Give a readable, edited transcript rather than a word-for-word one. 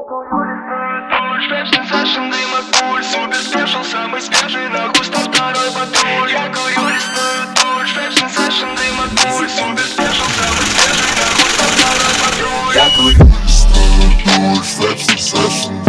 Session, дым от пуль, супер спешл, самый свежий, на густо второй патруль. Я курю лесную дурь, Fashion Session, дым от пуль, супер спешл, самый свежий, на густо второй патруль. Я курю лесную дурь, Fashion Session.